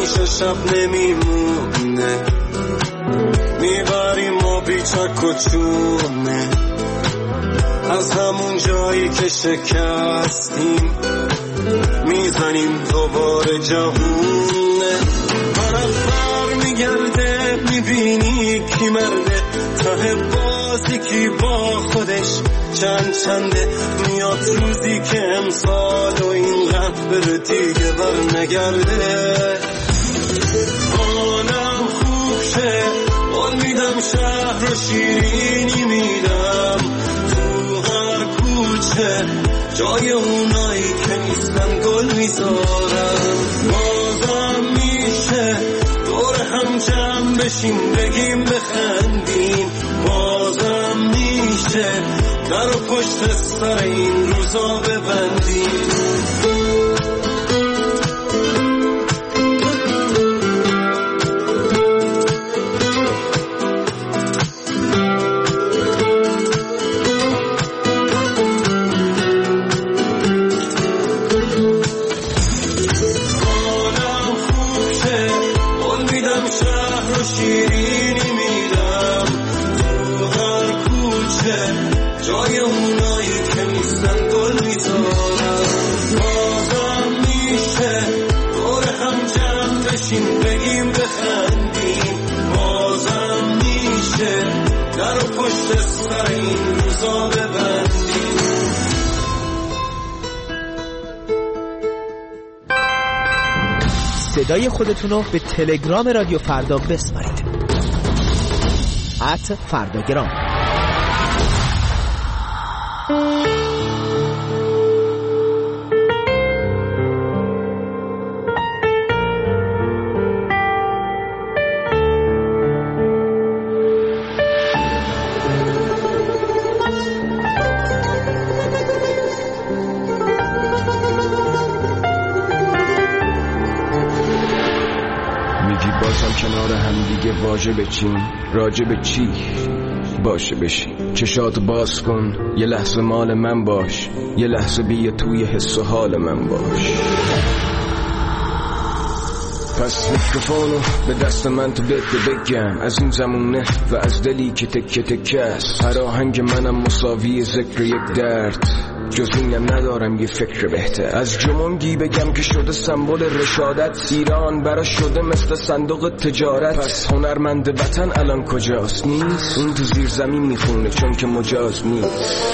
همیشه شب نمیمونه، میبریم و بیچک و چونه، از همون جایی که شکستیم میزنیم دوباره جهونه. برابر میگرده میبینی کی مرده، ته بازی کی با خودش چنده، میاد روزی که امسال و این قبر دیگه بر نگرده. حالم خوب شه قول میدم، شهر و شیرینی میدم، تو هر کوچه جای اونایی که نیستن گل میذارم. بازم میشه دور هم جمع بشیم بگیم بخندیم، بازم میشه در و پشت سر این روزا ببندیم. جای اونایی که نیستن گل میذارم. بازم میشه دور هم جمع بشیم بگیم بخندیم، بازم میشه در و پشت سر این روزا ببندیم. صدای خودتونو به تلگرام رادیو فردا بسپارید. @فرداگرام. کنار هم دیگه واجبه چیم راجب چی باشه بشی. چشاتو باز کن یه لحظه مال من باش، یه لحظه بیا توی حس و حال من باش. پس میکروفونو به دست من تو بگم، از این زمونه و از دلی که تکه تکه است. هر آهنگ منم مساوی ذکر یک درد، جز اینم ندارم یه فکر بهتر. از جمونگی بگم که شده سمبل رشادت، ایران برا شده مثل صندوق تجارت. پس هنرمند وطن الان کجاست؟ نیست اون تو زیر زمین میخونه چون که مجاز نیست.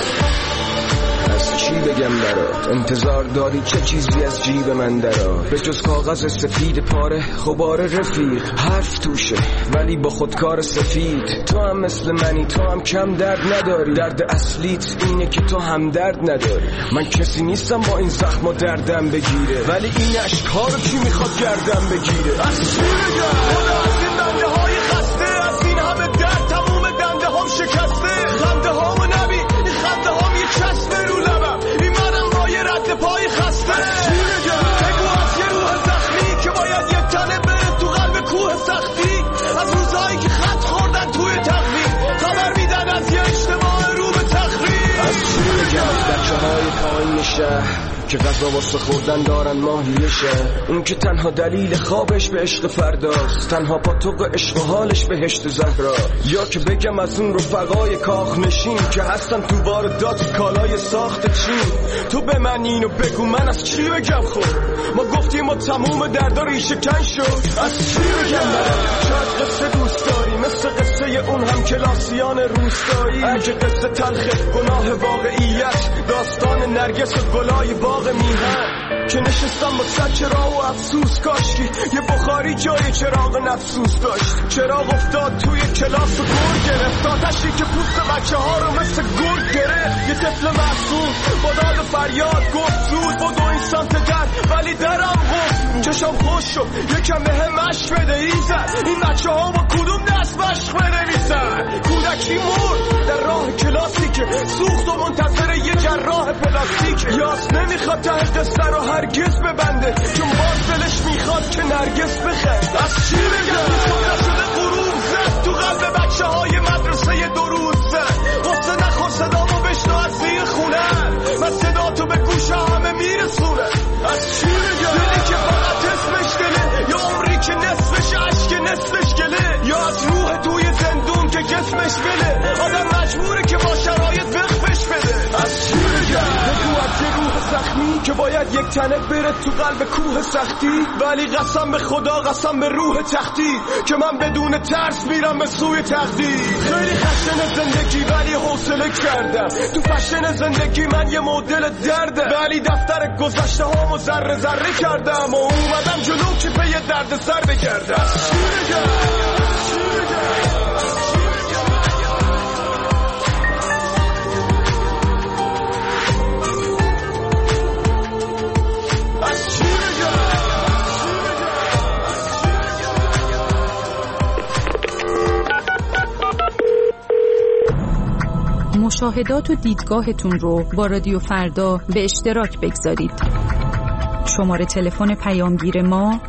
از چی بگم برات؟ انتظار داری چه چیزی از جیب من درات؟ به جز کاغذ سفید پاره غبار رفیق، حرف توشه ولی با خودکار سفید. تو هم مثل منی، تو هم کم درد نداری، درد اصلیت اینه که تو هم درد نداری. من کسی نیستم با این زخم و دردم بگیره، ولی این اشک‌ها رو کی میخواد گردم بگیره؟ از چی بگم؟ خدا از این دنده های خسته، از این همه درد تموم دنده هم شکسته. خنده هامو نبین، این خنده هام یه چسبه رو لبم، این منم با یه رد پای خسته. از چی بگم؟ بگو از یه روح زخمی که باید یه تنه بره تو قلب کوه سختی، از روزایی که خط خوردن توی تقویم، خبر میدن از یه اجتماع رو به تخریب. از چی بگم؟ بچه‌های پایین شهر که غذا واسه خوردن دارن ماهیشه، اون که تنها دلیل خوابش به عشق فرداست، تنها پاتوق عشق و حالش بهشت زهرا. یا که بگم از اون رفقای کاخ نشین که هستن تو واردات کالای ساخت چین. تو به من اینو بگو من از چی بگم؟ خب ما گفتیم ما تموم دردا ریشه کن شد. از چی بگم؟ شاید قصه دوست داری مثل قصه اون هم کلاسیان روستایی، اگه قصه تلخه گناه واقعیت، داستان نرگس و گلای باغ میهن که نشستم با صد چراغ و افسوس. کاشکی یه بخاری جای چراغ نفسوس داشت، چراغ افتاد توی کلاس و گل گرفت، آتشی که پوست بچه ها رو مثل گل گرفت. یه طفل محسوس با داد فریاد گفت زود بدو این سمت در، ولی درم گفت چشم خوش شد یکم به هم مشق بده ایزد، این بچه ها با کدوم دست مشق بنویسن؟ کودکی مرد در راه کلاسی که سوخت و منتظر یه جراح پلاستیک. یاس نمیخواد ته قصه رو هرگز ببنده، چون باز دلش میخواد که نرگس بخند. از چی بگم؟ نشده غروب زد تو قلب بچه های مدرسه دو روز زد، غصه نخور صدامو بشنو از زیر خونه، من صدا تو به گوش همه میرسونه. از چی بگم؟ دلی که فقط اسمش دله، یا عمری که تنت بره تو قلب کوه سختی، ولی قسم به خدا قسم به روح تختی که من بدون ترس میرم به سوی تقدیر. خیلی خشن زندگی ولی حوصله کردم، تو فشن زندگی من یه مدل درده، ولی دفتر گذشته هامو ذره ذره کردم و اومدم جلو که به یه درد سر بگردم. مشاهدات و دیدگاهتون رو با رادیو فردا به اشتراک بگذارید. شماره تلفن پیامگیر ما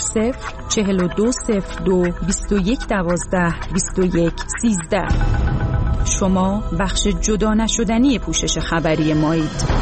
00420221122113. شما بخش جدا نشدنی پوشش خبری مایید.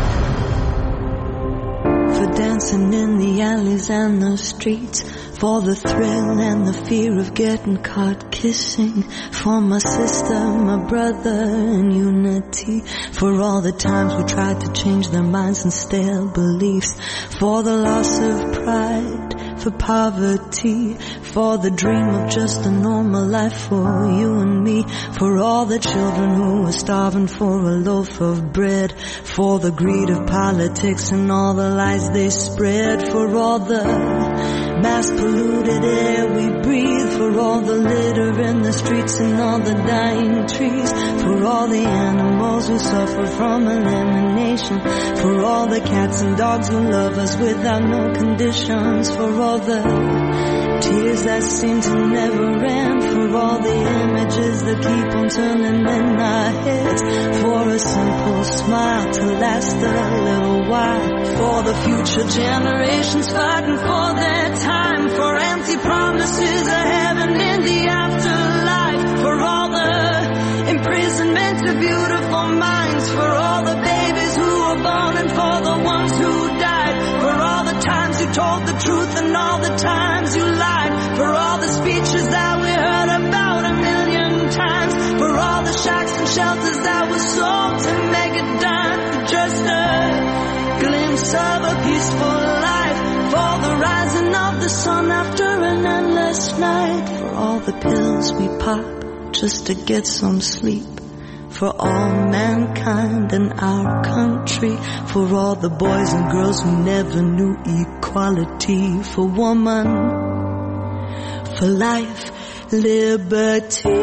For dancing in the alleys and the streets, for the thrill and the fear of getting caught kissing, for my sister, my brother in unity, for all the times we tried to change their minds and stale beliefs, for the loss of pride, for poverty, for the dream of just a normal life for you and me, for all the children who are starving for a loaf of bread, for the greed of politics and all the lies they spread, for all the mass polluted air we breathe, for all the litter in the streets and all the dying trees, for all the animals who suffer from elimination, for all the cats and dogs who love us without no conditions, for all the tears that seem to never end, for all the images that keep on turning in our heads, for a simple smile to last a little while, for the future generations fighting for their time, for empty promises of heaven in the afterlife, for all the imprisonment of beautiful minds, for all the babies who were born and for the ones who died, for all the times you told the truth and all the times you lied, for all the speeches that we heard about a million times, for all the shacks and shelters that were sold to make a dime for just a glimpse of a peaceful life, for the rising of the sun after an endless night, for all the pills we pop just to get some sleep, for all mankind in our country, for all the boys and girls who never knew equality, for woman, for life, liberty.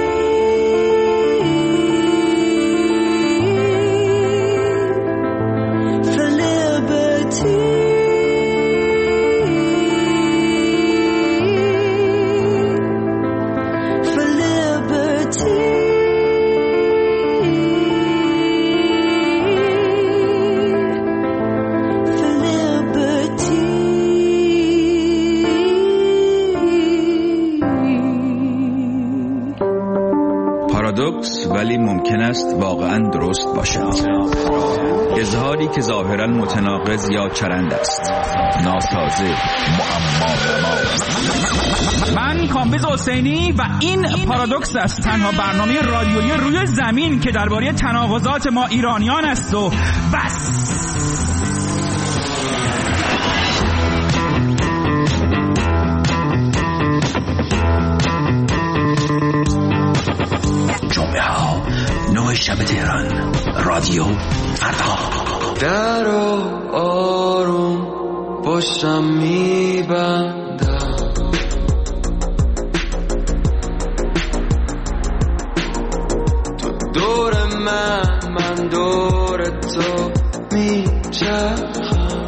ولی ممکن است واقعا درست باشد. اظهاری که ظاهرا متناقض یا چرند است، ناسازه، معما. من کامبیز حسینی و این پارادوکس است، تنها برنامه رادیویی روی زمین که درباره تناقضات ما ایرانیان است و بس. شب تهران، رادیو فردا. در آروم باشم میبندم، تو دور من دور تو میچرخم،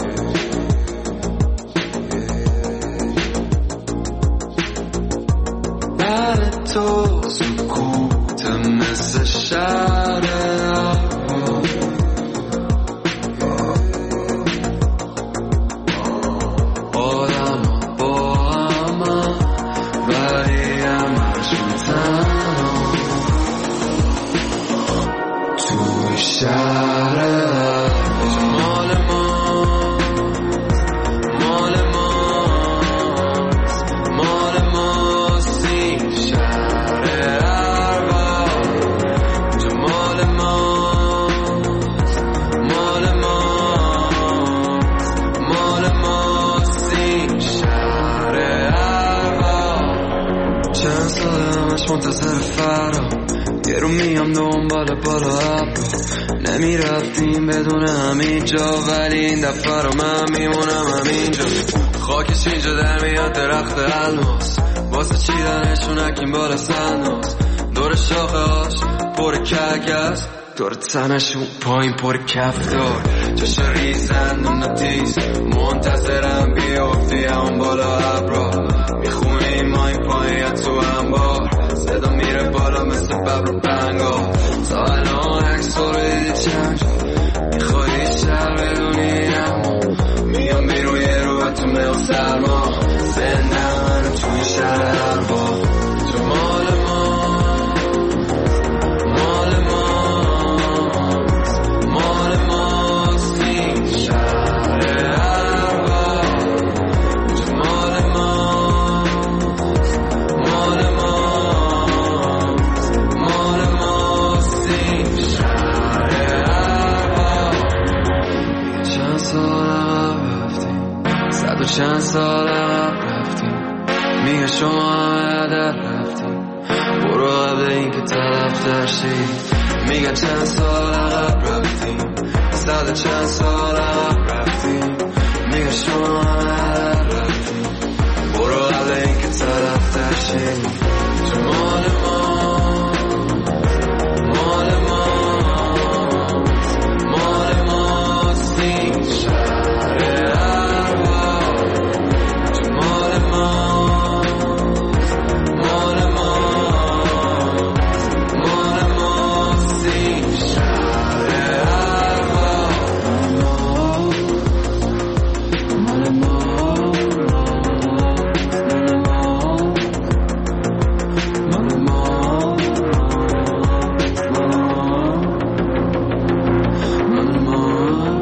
بر تو سکوت مثل شهر آدم با همش منتظر فرا، یه رو میام دنبال بالا ابرا. نمیرفتیم بدون همینجا، ولی این دفعه رو من میمونم همینجا. خاکش اینجا در میاد درخت الماس، واسه چیدنشون اکیم بالا سناس. دور شاخه هاش پر کگس، دور تنشون پایین پر کفتار. چشا ریزن نون تیز منتظرم بیافتی همون بالا ابرا. میخونیم ما این پایین تو انبار، صدا میره بالا مثل ببر و بنگار. تا الان عکس رو دیدی چند جا، میخوایی شهر بدونی اما میام بیرون یه رو تو مل سرما. زنده منو توی شهر اربا، تو مال ما مال ما مال ماست این شهر اربا. تو مال ما مال ما مال ماست این شهر اربا. چند سال عقب رفتیم، 100 و چند سال عقب رفتیم. میگه شما همه در رفتیم، برو قبل این که طرف درشی. میگه چند سال عقب رفتیم، 100 و چند سال عقب رفتیم. میگه شما همه در رفتیم، برو قبل این که طرف درشی. تو مال ما مال ما مال ماست این شهر اربا. تو مال ما مال ما مال ماست این شهر اربا. مال ما مال ما مال ما.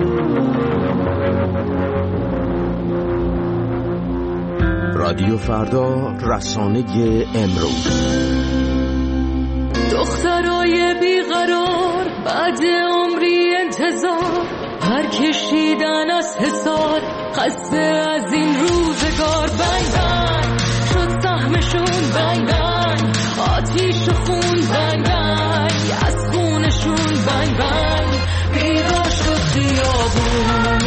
رادیو فردا، رسانه امروز. دخترای بیقرار بعد عمری انتظار، پر کشیدن از حصار، خسته از این روزگار. بنگ بنگ شد سهمشون، بنگ بنگ آتیش و خون، بنگ بنگ از خونشون، بنگ بنگ بیدار شد خیابون.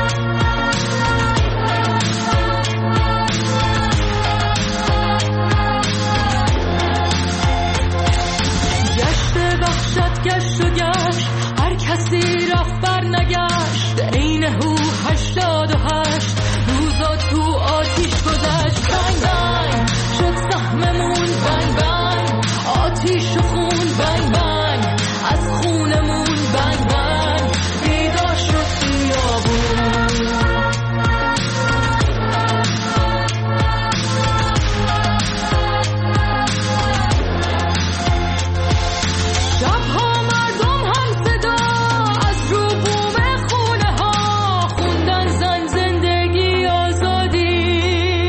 گشت و گشت هر کسی رفت بر نگشت. عین هو 88 روزا تو آتیش گذشت. بنگ بنگ شد سهممون، بنگ بنگ آتیش و خون، بنگ بنگ از خونمون، بنگ بنگ بیدار شد خیابون. شبها مردم هم صدا از رو بوم خونه ها، خوندن زن زندگی آزادی.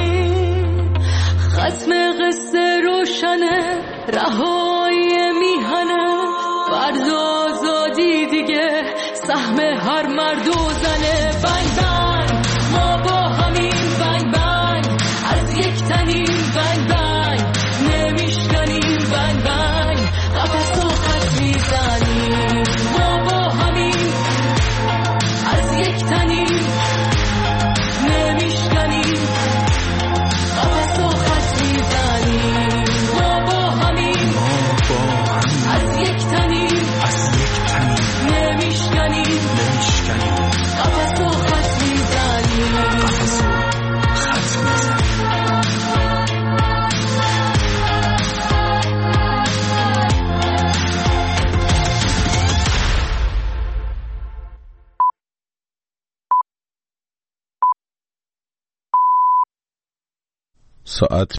ختم قصه روشنه، رهایی میهنه، فردا آزادی دیگه سهم هر مرد و زنه. بنگ بنگ ما با همین، بنگ بنگ از یک تنیم، بنگ بنگ نمیشکنیم، بنگ بنگ قفص و خط میزنیم. ما با همین از یک تنیم، نمیشکنیم، قفص و خط میزنیم. ما با همین از یک تنیم، نمیشکنیم، قفص و خط میزنیم. ساعت